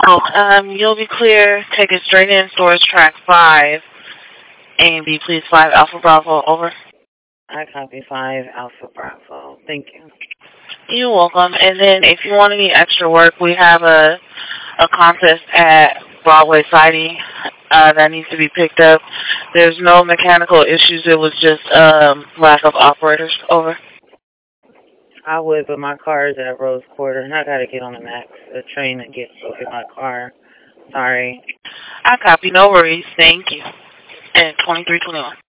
Oh, you'll be clear. Take it straight in, stores track 5. A and B, please, 5 Alpha Bravo, over. I copy 5 Alpha Bravo. Thank you. You're welcome. And then if you want any extra work, we have a contest at Broadway Siding that needs to be picked up. There's no mechanical issues. It was just lack of operators, over. I would, but my car is at Rose Quarter, and I got to get on the train that gets to get my car. Sorry. I copy. No worries. Thank you. And 2321.